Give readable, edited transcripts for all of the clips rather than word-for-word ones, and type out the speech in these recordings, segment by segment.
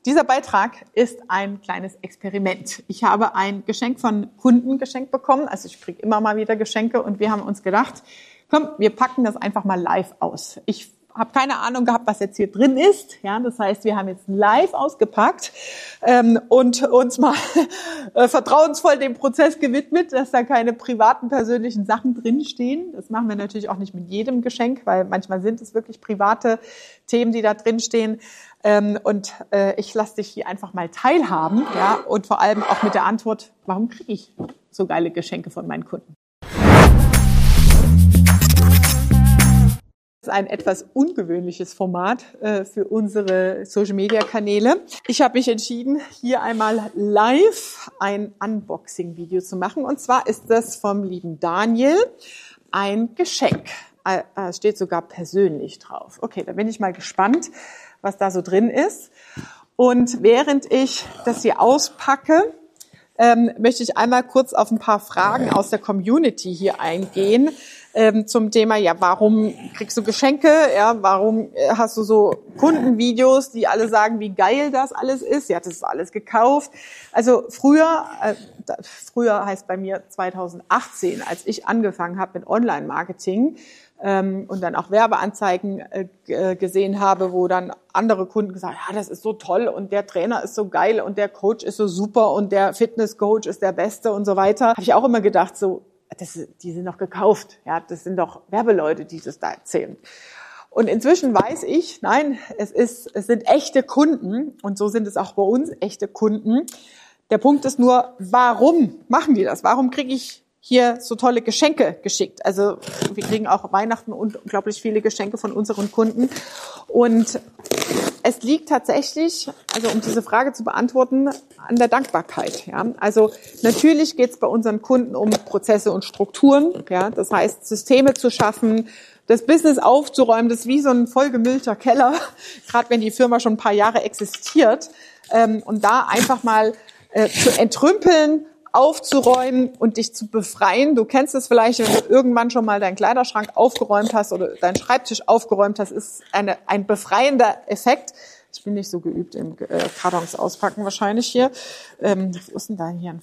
Dieser Beitrag ist ein kleines Experiment. Ich habe ein Geschenk von Kunden geschenkt bekommen. Also ich kriege immer mal wieder Geschenke und wir haben uns gedacht, komm, wir packen das einfach mal live aus. Ich habe keine Ahnung gehabt, was jetzt hier drin ist. Ja, das heißt, wir haben jetzt live ausgepackt und uns mal vertrauensvoll dem Prozess gewidmet, dass da keine privaten, persönlichen Sachen drinstehen. Das machen wir natürlich auch nicht mit jedem Geschenk, weil manchmal sind es wirklich private Themen, die da drinstehen. Ich lasse dich hier einfach mal teilhaben, ja, und vor allem auch mit der Antwort, warum kriege ich so geile Geschenke von meinen Kunden? Das ist ein etwas ungewöhnliches Format für unsere Social-Media-Kanäle. Ich habe mich entschieden, hier einmal live ein Unboxing-Video zu machen. Und zwar ist das vom lieben Daniel ein Geschenk. Steht sogar persönlich drauf. Okay, da bin ich mal gespannt, was da so drin ist. Und während ich das hier auspacke, möchte ich einmal kurz auf ein paar Fragen aus der Community hier eingehen. Zum Thema, ja, warum kriegst du Geschenke? Ja, warum hast du so Kundenvideos, die alle sagen, wie geil das alles ist? Ja, das ist alles gekauft. Also früher heißt bei mir 2018, als ich angefangen habe mit Online-Marketing und dann auch Werbeanzeigen gesehen habe, wo dann andere Kunden gesagt haben, ja, das ist so toll und der Trainer ist so geil und der Coach ist so super und der Fitnesscoach ist der Beste und so weiter. Habe ich auch immer gedacht, so, die sind doch gekauft. Ja, das sind doch Werbeleute, die das da erzählen. Und inzwischen weiß ich, nein, es sind echte Kunden und so sind es auch bei uns echte Kunden. Der Punkt ist nur, warum machen die das? Warum kriege ich hier so tolle Geschenke geschickt? Also wir kriegen auch Weihnachten unglaublich viele Geschenke von unseren Kunden. Und es liegt tatsächlich, also um diese Frage zu beantworten, an der Dankbarkeit. Ja, also natürlich geht es bei unseren Kunden um Prozesse und Strukturen. Ja, das heißt, Systeme zu schaffen, das Business aufzuräumen. Das ist wie so ein vollgemüllter Keller, gerade wenn die Firma schon ein paar Jahre existiert. Und da einfach mal zu entrümpeln, aufzuräumen und dich zu befreien. Du kennst es vielleicht, wenn du irgendwann schon mal deinen Kleiderschrank aufgeräumt hast oder deinen Schreibtisch aufgeräumt hast, ist ein befreiender Effekt. Ich bin nicht so geübt im Kartons auspacken wahrscheinlich hier. Wo ist denn da hier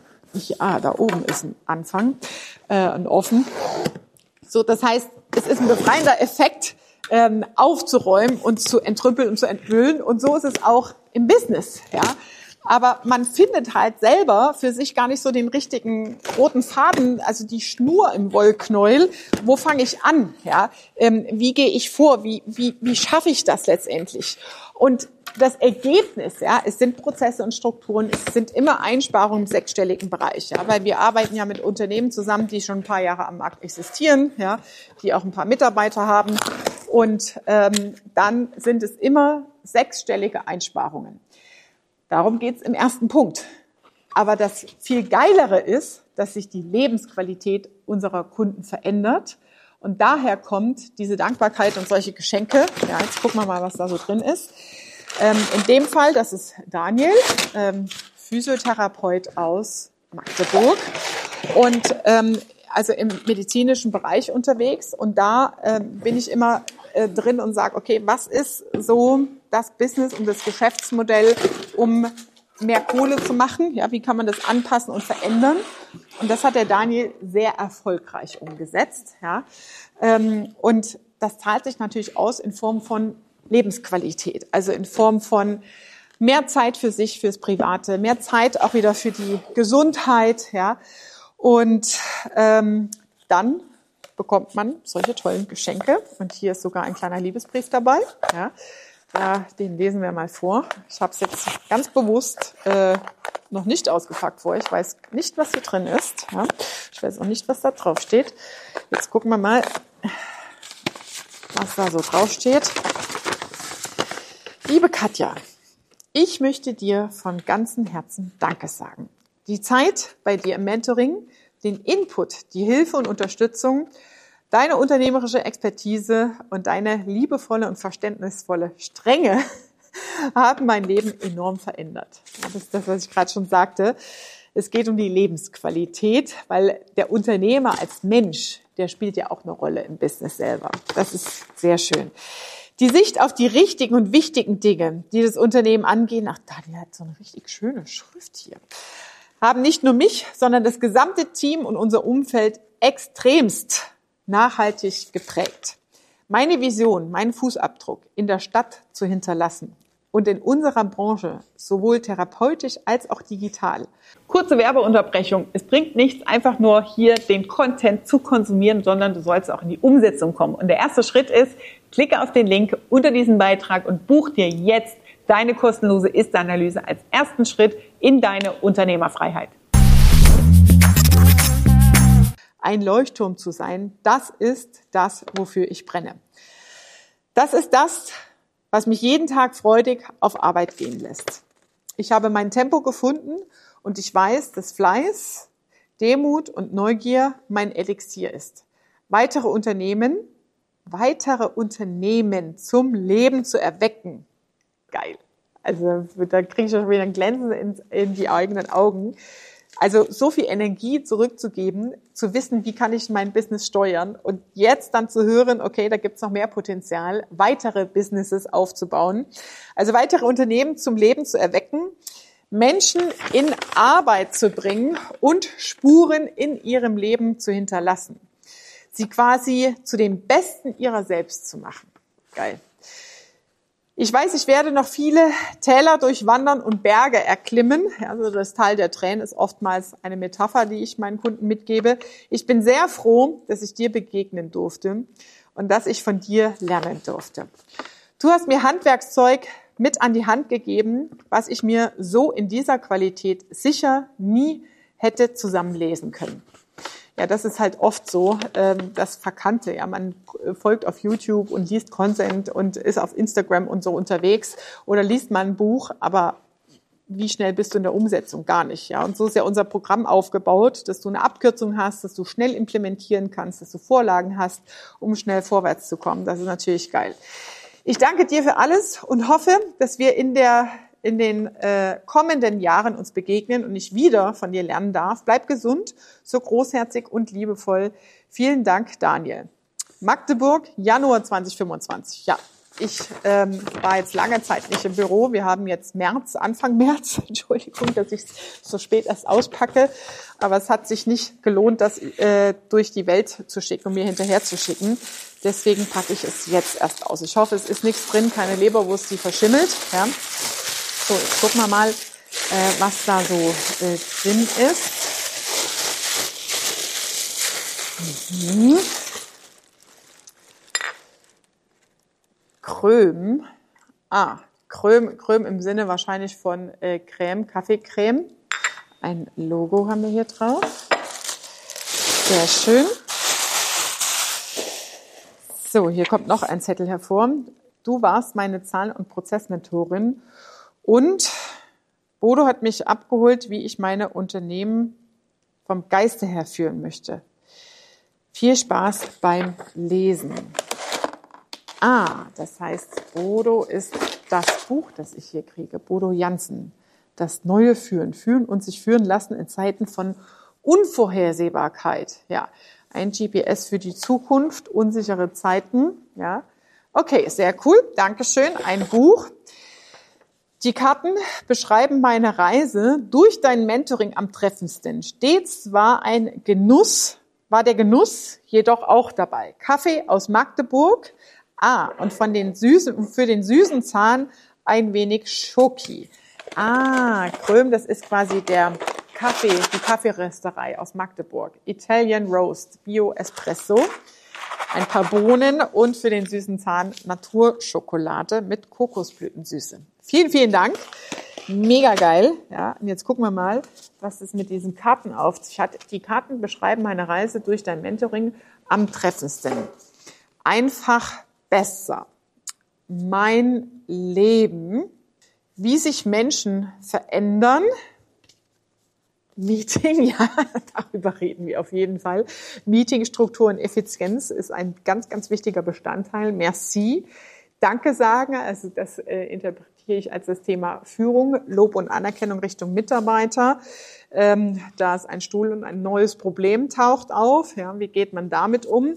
da oben ist ein Anfang, ein Offen. So, das heißt, es ist ein befreiender Effekt, aufzuräumen und zu entrümpeln und zu entwühlen. Und so ist es auch im Business, ja. Aber man findet halt selber für sich gar nicht so den richtigen roten Faden, also die Schnur im Wollknäuel. Wo fange ich an? Ja, wie gehe ich vor? Wie schaffe ich das letztendlich? Und das Ergebnis, ja, es sind Prozesse und Strukturen, es sind immer Einsparungen im sechsstelligen Bereich, ja, weil wir arbeiten ja mit Unternehmen zusammen, die schon ein paar Jahre am Markt existieren, ja, die auch ein paar Mitarbeiter haben. Und dann sind es immer sechsstellige Einsparungen. Darum geht's im ersten Punkt. Aber das viel Geilere ist, dass sich die Lebensqualität unserer Kunden verändert. Und daher kommt diese Dankbarkeit und solche Geschenke. Ja, jetzt gucken wir mal, was da so drin ist. In dem Fall, das ist Daniel, Physiotherapeut aus Magdeburg und also im medizinischen Bereich unterwegs. Und da bin ich immer drin und sage, okay, was ist so das Business und das Geschäftsmodell, um mehr Kohle zu machen? Ja, wie kann man das anpassen und verändern? Und das hat der Daniel sehr erfolgreich umgesetzt. Ja, und das zahlt sich natürlich aus in Form von Lebensqualität, also in Form von mehr Zeit für sich, fürs Private, mehr Zeit auch wieder für die Gesundheit. Ja, und dann bekommt man solche tollen Geschenke. Und hier ist sogar ein kleiner Liebesbrief dabei. Ja, den lesen wir mal vor. Ich habe es jetzt ganz bewusst noch nicht ausgepackt vorher. Ich weiß nicht, was hier drin ist. Ja, ich weiß auch nicht, was da drauf steht. Jetzt gucken wir mal, was da so drauf steht. Liebe Katja, ich möchte dir von ganzem Herzen Danke sagen. Die Zeit bei dir im Mentoring, den Input, die Hilfe und Unterstützung, deine unternehmerische Expertise und deine liebevolle und verständnisvolle Strenge haben mein Leben enorm verändert. Das ist das, was ich gerade schon sagte. Es geht um die Lebensqualität, weil der Unternehmer als Mensch, der spielt ja auch eine Rolle im Business selber. Das ist sehr schön. Die Sicht auf die richtigen und wichtigen Dinge, die das Unternehmen angehen, ach, Daniel hat so eine richtig schöne Schrift hier, haben nicht nur mich, sondern das gesamte Team und unser Umfeld extremst nachhaltig geprägt. Meine Vision, meinen Fußabdruck in der Stadt zu hinterlassen und in unserer Branche, sowohl therapeutisch als auch digital. Kurze Werbeunterbrechung. Es bringt nichts, einfach nur hier den Content zu konsumieren, sondern du sollst auch in die Umsetzung kommen. Und der erste Schritt ist, klicke auf den Link unter diesem Beitrag und buch dir jetzt deine kostenlose Ist-Analyse als ersten Schritt in deine Unternehmerfreiheit. Ein Leuchtturm zu sein, das ist das, wofür ich brenne. Das ist das, was mich jeden Tag freudig auf Arbeit gehen lässt. Ich habe mein Tempo gefunden und ich weiß, dass Fleiß, Demut und Neugier mein Elixier ist. Weitere Unternehmen zum Leben zu erwecken. Geil. Also da kriege ich schon wieder ein Glänzen in die eigenen Augen. Also so viel Energie zurückzugeben, zu wissen, wie kann ich mein Business steuern und jetzt dann zu hören, okay, da gibt's noch mehr Potenzial, weitere Businesses aufzubauen. Also weitere Unternehmen zum Leben zu erwecken, Menschen in Arbeit zu bringen und Spuren in ihrem Leben zu hinterlassen. Sie quasi zu dem Besten ihrer selbst zu machen. Geil. Ich weiß, ich werde noch viele Täler durchwandern und Berge erklimmen. Also das Tal der Tränen ist oftmals eine Metapher, die ich meinen Kunden mitgebe. Ich bin sehr froh, dass ich dir begegnen durfte und dass ich von dir lernen durfte. Du hast mir Handwerkszeug mit an die Hand gegeben, was ich mir so in dieser Qualität sicher nie hätte zusammenlesen können. Ja, das ist halt oft so, das Verkannte. Ja, man folgt auf YouTube und liest Content und ist auf Instagram und so unterwegs oder liest mal ein Buch, aber wie schnell bist du in der Umsetzung? Gar nicht. Ja, und so ist ja unser Programm aufgebaut, dass du eine Abkürzung hast, dass du schnell implementieren kannst, dass du Vorlagen hast, um schnell vorwärts zu kommen. Das ist natürlich geil. Ich danke dir für alles und hoffe, dass wir in den kommenden Jahren uns begegnen und ich wieder von dir lernen darf. Bleib gesund, so großherzig und liebevoll. Vielen Dank, Daniel. Magdeburg, Januar 2025. Ja, ich war jetzt lange Zeit nicht im Büro. Wir haben jetzt März, Anfang März. Entschuldigung, dass ich so spät erst auspacke. Aber es hat sich nicht gelohnt, das durch die Welt zu schicken und mir hinterher zu schicken. Deswegen packe ich es jetzt erst aus. Ich hoffe, es ist nichts drin, keine Leberwurst, die verschimmelt. Ja. So, jetzt gucken wir mal, was da so drin ist. Kröm. Kröm im Sinne wahrscheinlich von Creme, Kaffeecreme. Ein Logo haben wir hier drauf. Sehr schön. So, hier kommt noch ein Zettel hervor. Du warst meine Zahlen- und Prozessmentorin. Und Bodo hat mich abgeholt, wie ich meine Unternehmen vom Geiste her führen möchte. Viel Spaß beim Lesen. Das heißt, Bodo ist das Buch, das ich hier kriege. Bodo Jansen. Das neue Führen. Führen und sich führen lassen in Zeiten von Unvorhersehbarkeit. Ja, ein GPS für die Zukunft, unsichere Zeiten. Ja, okay, sehr cool. Dankeschön. Ein Buch. Die Karten beschreiben meine Reise durch dein Mentoring am treffendsten. Stets war der Genuss jedoch auch dabei. Kaffee aus Magdeburg. Und für den süßen Zahn ein wenig Schoki. Kröm, das ist quasi die Kaffeerösterei aus Magdeburg. Italian Roast, Bio Espresso. Ein paar Bohnen und für den süßen Zahn Naturschokolade mit Kokosblütensüße. Vielen, vielen Dank. Mega geil. Ja, und jetzt gucken wir mal, was es mit diesen Karten auf sich hat. Die Karten beschreiben meine Reise durch dein Mentoring am treffendsten. Einfach besser. Mein Leben. Wie sich Menschen verändern. Meeting, ja, darüber reden wir auf jeden Fall. Meetingstruktur und Effizienz ist ein ganz, ganz wichtiger Bestandteil. Merci. Danke sagen, also das interpretiere ich als das Thema Führung, Lob und Anerkennung Richtung Mitarbeiter. Da ist ein Stuhl und ein neues Problem taucht auf. Ja, wie geht man damit um?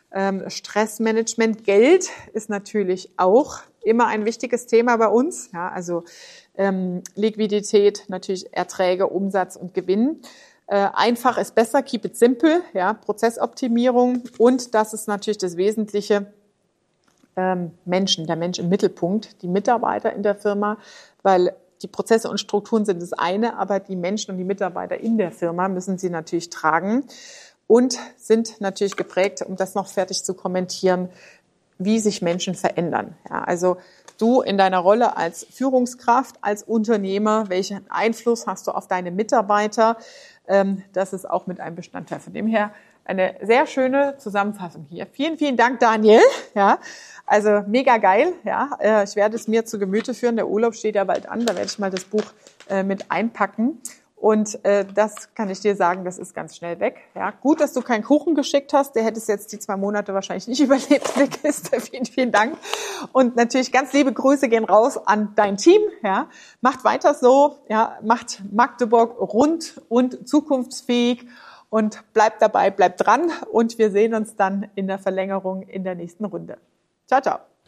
Stressmanagement, Geld ist natürlich auch immer ein wichtiges Thema bei uns. Ja, also Liquidität, natürlich Erträge, Umsatz und Gewinn. Einfach ist besser, keep it simple, ja, Prozessoptimierung und das ist natürlich das Wesentliche, Menschen, der Mensch im Mittelpunkt, die Mitarbeiter in der Firma, weil die Prozesse und Strukturen sind das eine, aber die Menschen und die Mitarbeiter in der Firma müssen sie natürlich tragen und sind natürlich geprägt, um das noch fertig zu kommentieren, wie sich Menschen verändern. Ja, also du in deiner Rolle als Führungskraft, als Unternehmer, welchen Einfluss hast du auf deine Mitarbeiter? Das ist auch mit einem Bestandteil. Von dem her eine sehr schöne Zusammenfassung hier. Vielen, vielen Dank, Daniel. Ja, also mega geil. Ja, ich werde es mir zu Gemüte führen. Der Urlaub steht ja bald an. Da werde ich mal das Buch mit einpacken. Und das kann ich dir sagen, das ist ganz schnell weg. Ja, gut, dass du keinen Kuchen geschickt hast. Der hätte es jetzt die 2 Monate wahrscheinlich nicht überlebt in der Kiste. Vielen, vielen Dank. Und natürlich ganz liebe Grüße gehen raus an dein Team. Ja, macht weiter so. Ja, macht Magdeburg rund und zukunftsfähig und bleibt dabei, bleibt dran. Und wir sehen uns dann in der Verlängerung in der nächsten Runde. Ciao, ciao.